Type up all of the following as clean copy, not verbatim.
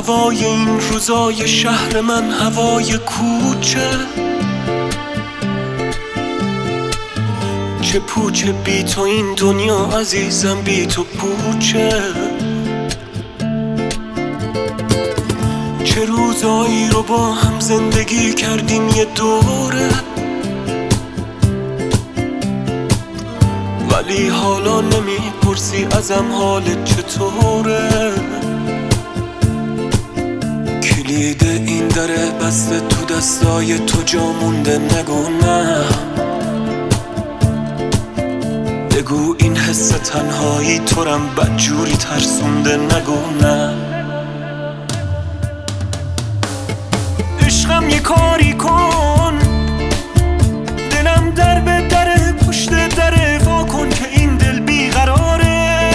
هوای این روزای شهر من هوای کوچه، چه پوچه بی تو این دنیا عزیزم، بی تو پوچه. چه روزایی رو با هم زندگی کردیم یه دوره، ولی حالا نمیپرسی ازم حالت چطوره. کلید این دره بسته تو دستای تو، جا مونده نگو نه. بگو این حس تنهایی تو رم بدجوری ترسونده، نگو نه. عشقم یه کاری کن، دلم در به در پشت در وا کن که این دل بیقراره.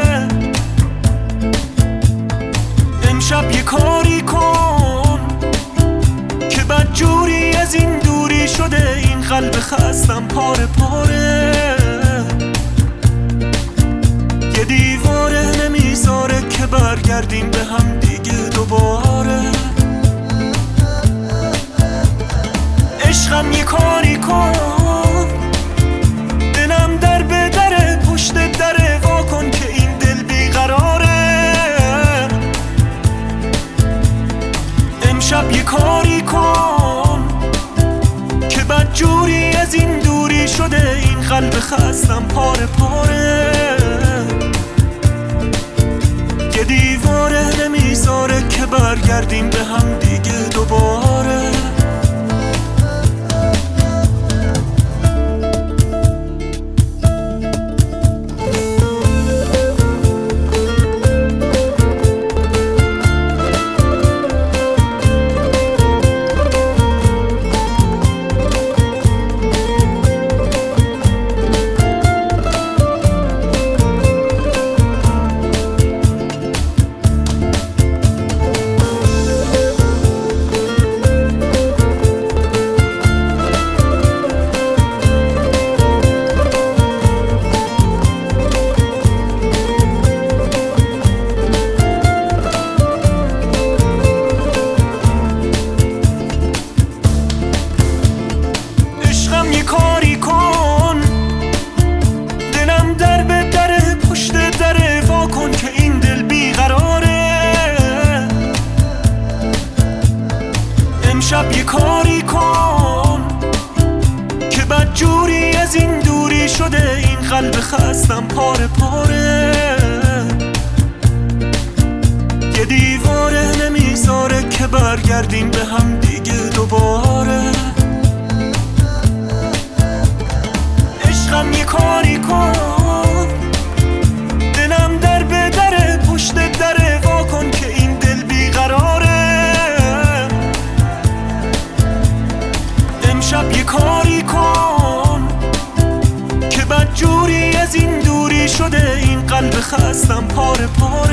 امشب یه کاری کن که بدجوری از این دوری شده، این قلب خستم پاره پاره. یه دیواره نمیذاره که برگردیم به هم دیگه دوباره. عشقم یه کاری کن، دلم در به در پشت در وا کن که این دل بیقراره. امشب یه کاری کن که بدجوری از این دوری شده، این قلب خستم پاره پاره. یه دیواره نمیذاره که برگردیم به هم دیگه دوباره. یه کاری کن، دلم در به در پشت در وا کن که این دل بیقراره. امشب یه کاری کن که بدجوری از این دوری شده، این قلب خستم پاره پاره. یه دیواره نمیذاره که برگردیم به هم دیگه دوباره. عشقم یه کاری کن، دلم در به در پشت در وا کن که این دل بیقراره. امشب یه کاری کن که بدجوری از این دوری شده، این قلب خستم پاره پاره.